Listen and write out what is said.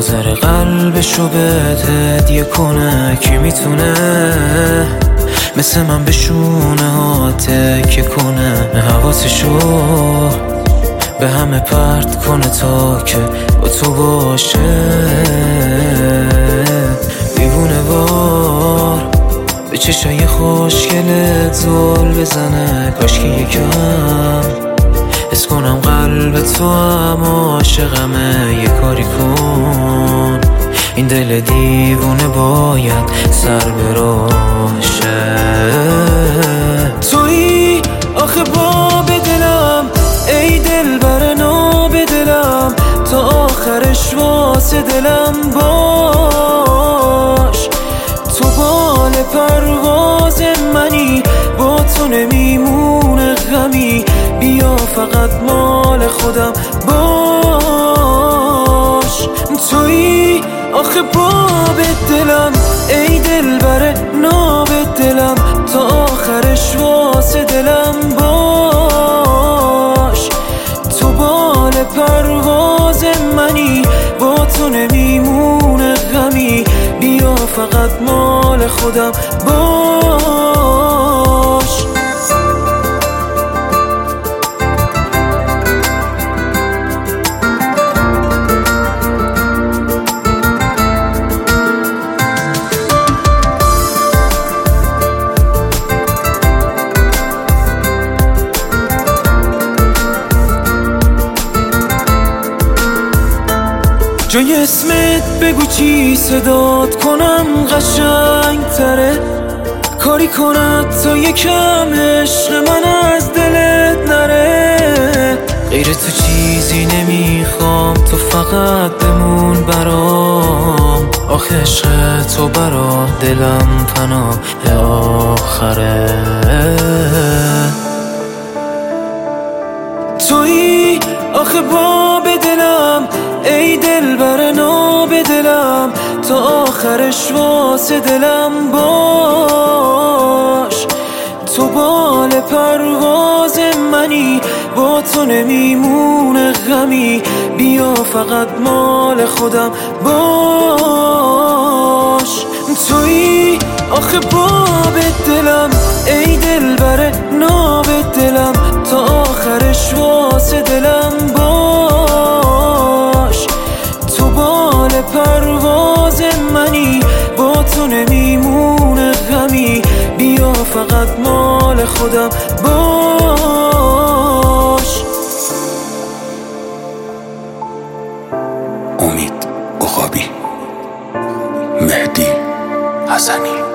حاضر قلبشو بهت هدیه کنه. کی میتونه مثل من به شونه ها تکیه کنه، حواسشو به همه پرت کنه تا که با تو باشه. دیوونه وار به چشای خوشگلت زل بزنه، کاش که یکم حس کنم قلب تو هم عاشقمه. یه کاری کن این دل دیوونه باید سر به راهشه. تویی آخه باب دلم، ای دل بر ناب دلم، تا آخرش واسه دلم باش. تو بال پرواز منی، با تو نمیمونه غمی، بیا فقط مال خودم باش. تویی آخه باب دلم، ای دل بر ناب دلم، تا آخرش واسه دلم باش. تو بال پرواز منی، با تو نمیمونه غمی، بیا فقط مال خودم باش. جای اسمت بگو چی صدات کنم قشنگ تره، کاری کند تا یکم عشق من از دلت نره. غیر تو چیزی نمیخوام، تو فقط بمون برام. آخه عشق تو برا دلم پناه آخره. تویی آخه باب دلم، ای دل بر ناب دلم، تا آخرش واسه دلم باش. تو بال پرواز منی، با تو نمیمونه غمی، بیا فقط مال خودم باش. تویی آخه باب دلم، ای دل بر ناب دلم، تا آخرش واسه دلم باش. تو بال پرواز منی، با تو نمیمونه غمی، بیا فقط مال خودم باش. امید عقابی، مهدی حسنی.